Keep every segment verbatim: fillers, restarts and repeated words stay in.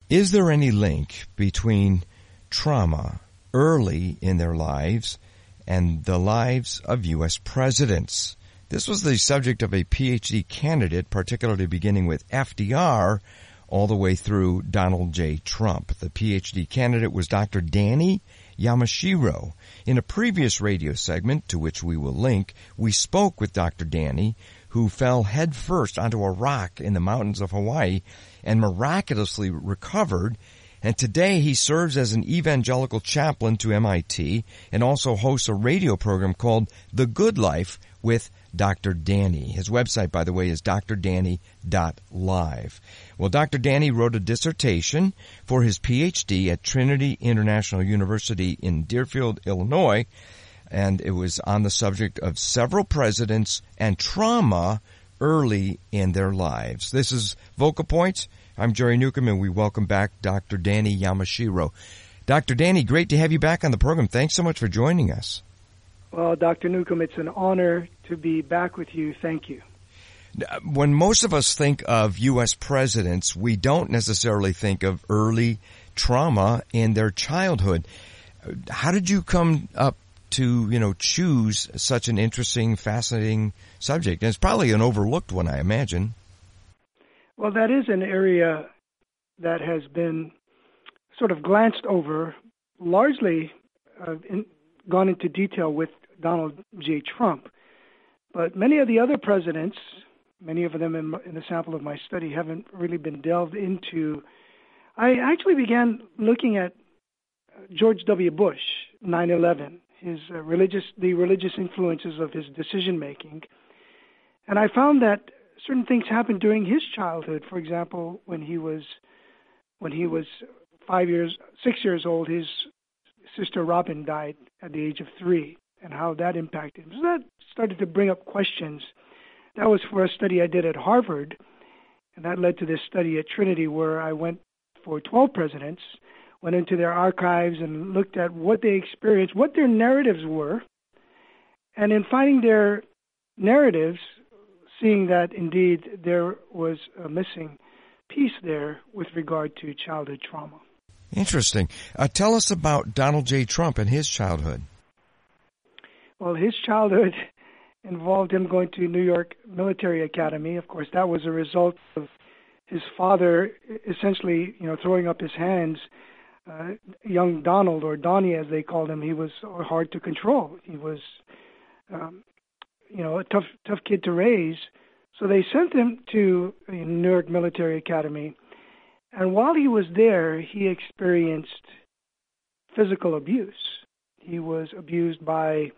Is there any link between trauma early in their lives and the lives of U S presidents? This was the subject of a P H D candidate, particularly beginning with F D R all the way through Donald J. Trump. The P H D candidate was Doctor Danny Yamashiro. In a previous radio segment, to which we will link, we spoke with Doctor Danny, who fell headfirst onto a rock in the mountains of Hawaii and miraculously recovered. And today he serves as an evangelical chaplain to M I T and also hosts a radio program called The Good Life with Doctor Danny. His website, by the way, is d r danny dot live. Well, Doctor Danny wrote a dissertation for his P H D at Trinity International University in Deerfield, Illinois, and it was on the subject of several presidents and trauma early in their lives. This is Vocal Points. I'm Jerry Newcomb, and we welcome back Doctor Danny Yamashiro. Doctor Danny, great to have you back on the program. Thanks so much for joining us. Well, Doctor Newcomb, it's an honor to be back with you. Thank you. When most of us think of U S presidents, we don't necessarily think of early trauma in their childhood. How did you come up to, you know, choose such an interesting, fascinating subject? And it's probably an overlooked one, I imagine. Well, that is an area that has been sort of glanced over, largely uh, in, gone into detail with Donald J. Trump. But many of the other presidents, many of them in, in the sample of my study, haven't really been delved into. I actually began looking at George W. Bush, nine eleven, his uh, religious, the religious influences of his decision-making. And I found that certain things happened during his childhood. For example, when he was when he was five years, six years old, his sister Robin died at the age of three, and how that impacted him. So that started to bring up questions. That was for a study I did at Harvard, and that led to this study at Trinity where I went for twelve presidents, went into their archives and looked at what they experienced, what their narratives were, and in finding their narratives, seeing that indeed there was a missing piece there with regard to childhood trauma. Interesting. Uh, tell us about Donald J. Trump and his childhood. Well, his childhood involved him going to New York Military Academy. Of course, that was a result of his father essentially, you know, throwing up his hands. Uh, young Donald, or Donnie as they called him, he was hard to control. He was, um, you know, a tough, tough kid to raise. So they sent him to New York Military Academy. And while he was there, he experienced physical abuse. He was abused by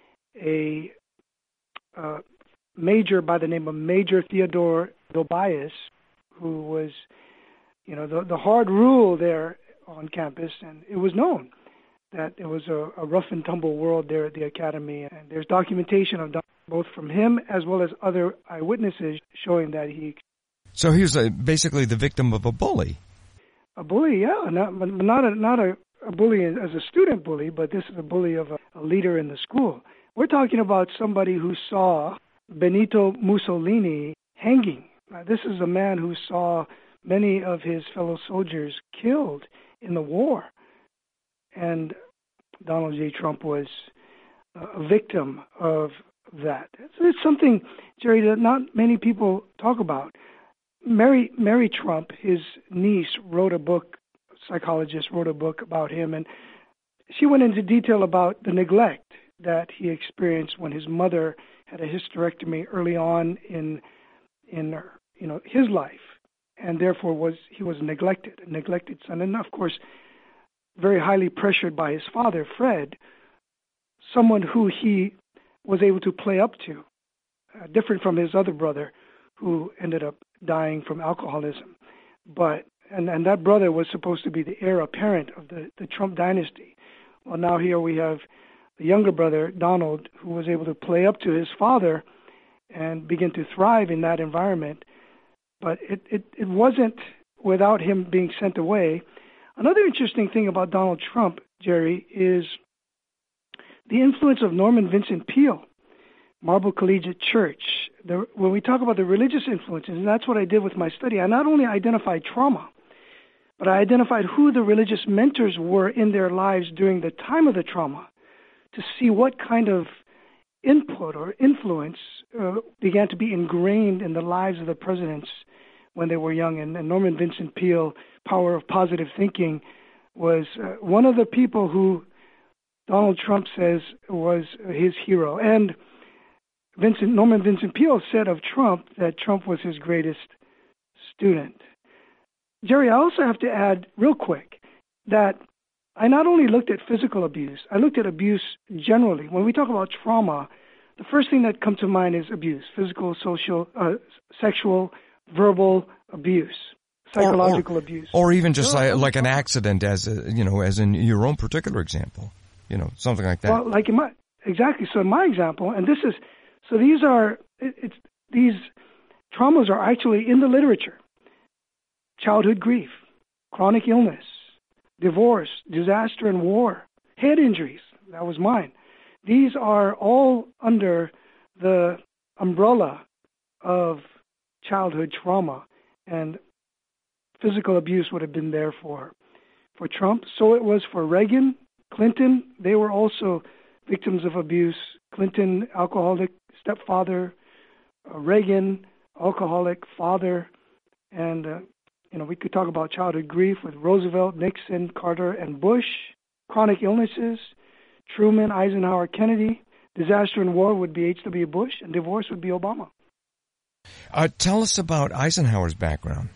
a uh, major by the name of Major Theodore Dobias, who was, you know, the, the hard rule there on campus. And it was known that it was a, a rough and tumble world there at the academy. And there's documentation of both from him as well as other eyewitnesses showing that he... So he was a, basically the victim of a bully. A bully, yeah. Not, not, a, not a, a bully as a student bully, but this is a bully of a, a leader in the school. We're talking about somebody who saw Benito Mussolini hanging. Now, this is a man who saw many of his fellow soldiers killed in the war. And Donald J. Trump was a victim of that. It's something, Jerry, that not many people talk about. Mary Mary Trump, his niece, wrote a book, psychologist wrote a book about him, and she went into detail about the neglect that he experienced when his mother had a hysterectomy early on in in you know his life, and therefore was he was neglected, a neglected son, and of course very highly pressured by his father, Fred, someone who he was able to play up to, uh, different from his other brother, who ended up dying from alcoholism. But and, and that brother was supposed to be the heir apparent of the, the Trump dynasty. Well, now here we have the younger brother, Donald, who was able to play up to his father and begin to thrive in that environment. But it, it, it wasn't without him being sent away. Another interesting thing about Donald Trump, Jerry, is the influence of Norman Vincent Peale, Marble Collegiate Church. The, when we talk about the religious influences, and that's what I did with my study, I not only identified trauma, but I identified who the religious mentors were in their lives during the time of the trauma to see what kind of input or influence uh, began to be ingrained in the lives of the presidents when they were young. And, and Norman Vincent Peale, Power of Positive Thinking, was uh, one of the people who Donald Trump says was his hero. And Vincent Norman Vincent Peale said of Trump that Trump was his greatest student. Jerry, I also have to add real quick that I not only looked at physical abuse, I looked at abuse generally. When we talk about trauma, the first thing that comes to mind is abuse, physical, social, uh, sexual, verbal abuse, psychological or, or, abuse. Or even just like, like an accident, as a, you know, as in your own particular example, you know, something like that. Well, like in my, exactly. So in my example, and this is, so these are, it, it's, these traumas are actually in the literature. Childhood grief, chronic illness, divorce, disaster and war, head injuries, that was mine. These are all under the umbrella of childhood trauma, and physical abuse would have been there for, for Trump. So it was for Reagan, Clinton. They were also victims of abuse. Clinton, alcoholic stepfather, uh, Reagan, alcoholic father, and uh, you know, we could talk about childhood grief with Roosevelt, Nixon, Carter, and Bush, chronic illnesses, Truman, Eisenhower, Kennedy. Disaster and war would be H W Bush, and divorce would be Obama. Uh, tell us about Eisenhower's background.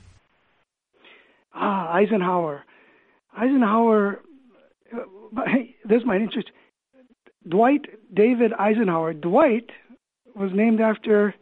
Ah, Eisenhower. Eisenhower, uh, hey, this is my interest. Dwight David Eisenhower. Dwight was named after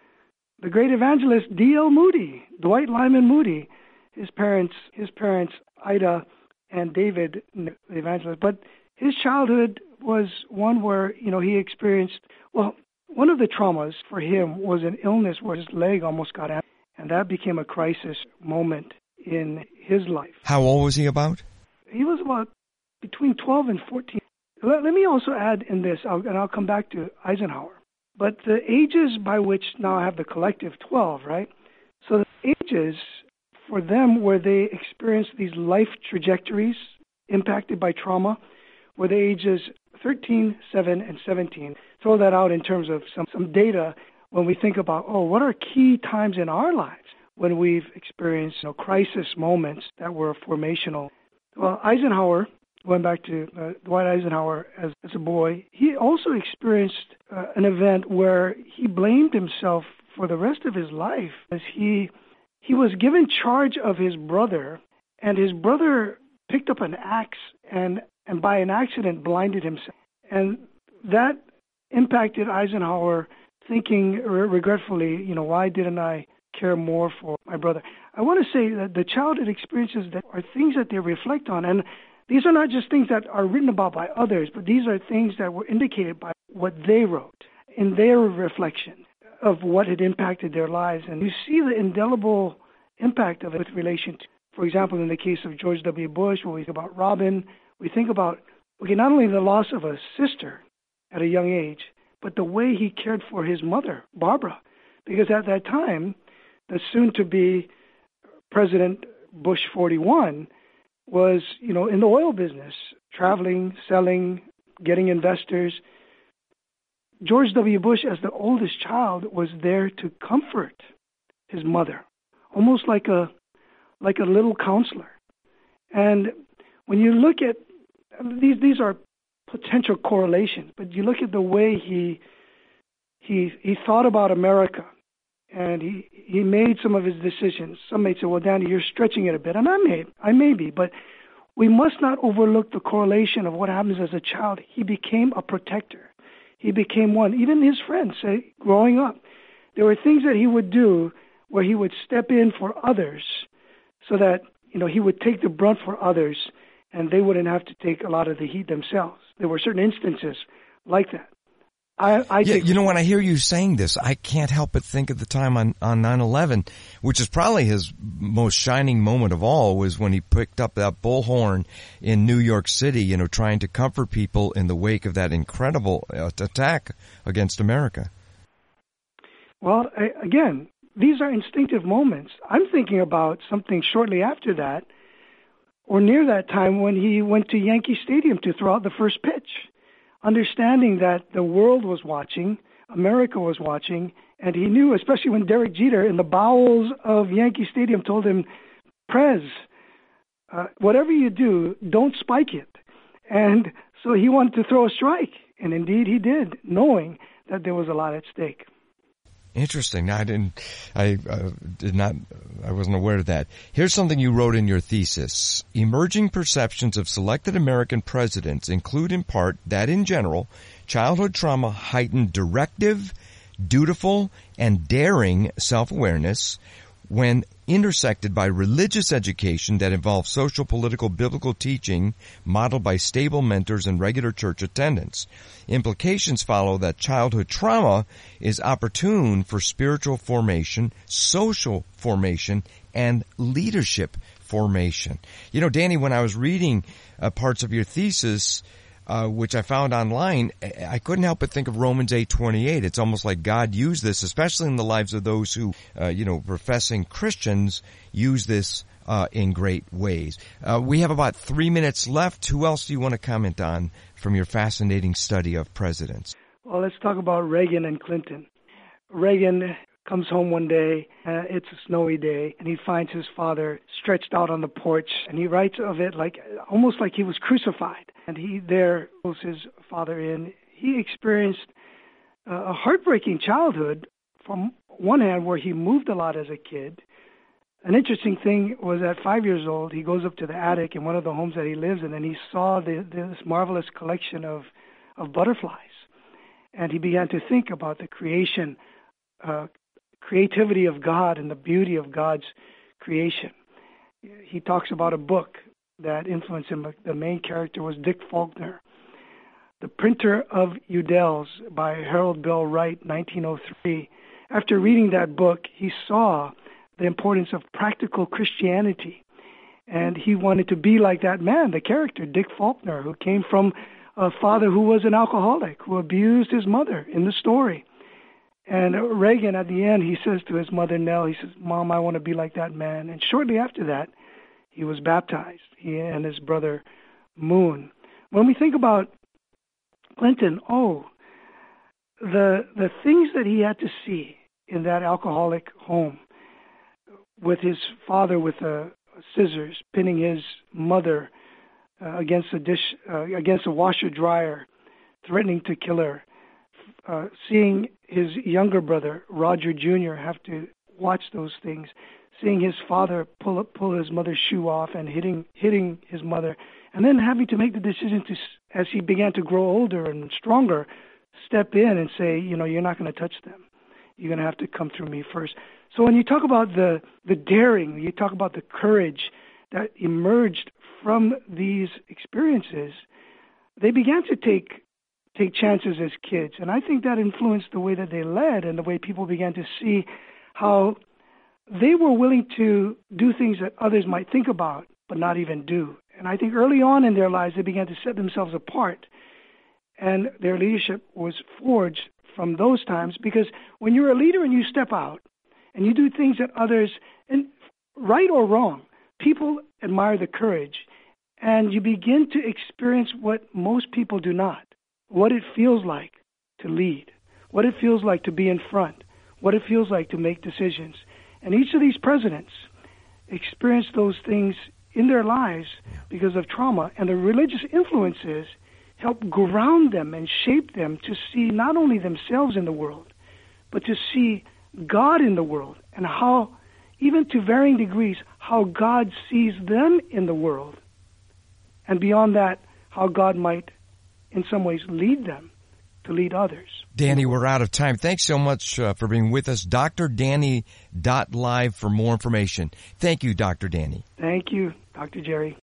the great evangelist D L Moody, Dwight Lyman Moody. His parents, his parents, Ida and David, the evangelist. But his childhood was one where, you know, he experienced, well, one of the traumas for him was an illness where his leg almost got out, and that became a crisis moment in his life. How old was he about? He was about between twelve and fourteen. Let, let me also add in this, I'll, and I'll come back to Eisenhower. But the ages by which now I have the collective twelve, right? So the ages for them where they experienced these life trajectories impacted by trauma were the ages thirteen, seven, and seventeen. Throw that out in terms of some, some data when we think about, oh, what are key times in our lives when we've experienced, you know, crisis moments that were formational. Well, Eisenhower, going back to uh, Dwight Eisenhower as, as a boy, he also experienced uh, an event where he blamed himself for the rest of his life as he he was given charge of his brother, and his brother picked up an axe and, and by an accident blinded himself. And that impacted Eisenhower thinking re- regretfully, you know, why didn't I care more for my brother? I want to say that the childhood experiences that are things that they reflect on, and these are not just things that are written about by others, but these are things that were indicated by what they wrote in their reflection of what had impacted their lives. And you see the indelible impact of it with relation to, for example, in the case of George W. Bush, when we think about Robin, we think about, okay, not only the loss of a sister at a young age, but the way he cared for his mother, Barbara. Because at that time, the soon-to-be President Bush forty-one was, you know, in the oil business, traveling, selling, getting investors. George W. Bush, as the oldest child, was there to comfort his mother, almost like a like a little counselor. And when you look at these, these are potential correlations, but you look at the way he he he thought about America, and he he made some of his decisions. Some may say, "Well, Danny, you're stretching it a bit," and I may I may be, but we must not overlook the correlation of what happens as a child. He became a protector. He became one. Even his friends say, growing up, there were things that he would do where he would step in for others so that, you know, he would take the brunt for others and they wouldn't have to take a lot of the heat themselves. There were certain instances like that. I, I yeah, think you know, when I hear you saying this, I can't help but think of the time on, on nine eleven, which is probably his most shining moment of all, was when he picked up that bullhorn in New York City, you know, trying to comfort people in the wake of that incredible uh, attack against America. Well, I, again, these are instinctive moments. I'm thinking about something shortly after that or near that time when he went to Yankee Stadium to throw out the first pitch, understanding that the world was watching, America was watching, and he knew, especially when Derek Jeter in the bowels of Yankee Stadium told him, Prez, uh, whatever you do, don't spike it. And so he wanted to throw a strike, and indeed he did, knowing that there was a lot at stake. Interesting. I didn't, I uh, did not, I wasn't aware of that. Here's something you wrote in your thesis. Emerging perceptions of selected American presidents include in part that in general, childhood trauma heightened directive, dutiful, and daring self-awareness when intersected by religious education that involves social, political, biblical teaching modeled by stable mentors and regular church attendance. Implications follow that childhood trauma is opportune for spiritual formation, social formation, and leadership formation. You know, Danny, when I was reading uh, parts of your thesis, Uh, which I found online, I couldn't help but think of Romans eight twenty-eight. It's almost like God used this, especially in the lives of those who, uh, you know, professing Christians use this uh, in great ways. Uh, we have about three minutes left. Who else do you want to comment on from your fascinating study of presidents? Well, let's talk about Reagan and Clinton. Reagan comes home one day, uh, it's a snowy day, and he finds his father stretched out on the porch, and he writes of it like almost like he was crucified. And he there pulls his father in. He experienced uh, a heartbreaking childhood from one hand where he moved a lot as a kid. An interesting thing was at five years old, he goes up to the attic in one of the homes that he lives in, and he saw the, this marvelous collection of, of butterflies. And he began to think about the creation, uh, creativity of God and the beauty of God's creation. He talks about a book that influenced him. The main character was Dick Faulkner. The Printer of Udell's by Harold Bell Wright, nineteen oh three. After reading that book, he saw the importance of practical Christianity. And he wanted to be like that man, the character, Dick Faulkner, who came from a father who was an alcoholic, who abused his mother in the story. And Reagan, at the end, he says to his mother, Nell, he says, Mom, I want to be like that man. And shortly after that, he was baptized, he and his brother Moon. When we think about Clinton, oh, the the things that he had to see in that alcoholic home, with his father with a scissors pinning his mother uh, against a dish, uh, against a washer dryer, threatening to kill her, uh, seeing his younger brother Roger Junior have to watch those things, seeing his father pull up, pull his mother's shoe off and hitting hitting his mother, and then having to make the decision to, as he began to grow older and stronger, step in and say, you know, you're not going to touch them. You're going to have to come through me first. So when you talk about the, the daring, you talk about the courage that emerged from these experiences, they began to take take chances as kids. And I think that influenced the way that they led and the way people began to see how they were willing to do things that others might think about but not even do. And I think early on in their lives, they began to set themselves apart. And their leadership was forged from those times, because when you're a leader and you step out and you do things that others, and right or wrong, people admire the courage, and you begin to experience what most people do not, what it feels like to lead, what it feels like to be in front, what it feels like to make decisions. And each of these presidents experienced those things in their lives because of trauma, and the religious influences help ground them and shape them to see not only themselves in the world, but to see God in the world, and how, even to varying degrees, how God sees them in the world. And beyond that, how God might, in some ways, lead them to lead others. Danny, we're out of time. Thanks so much uh, for being with us. D R Danny dot live for more information. Thank you, Doctor Danny. Thank you, Doctor Jerry.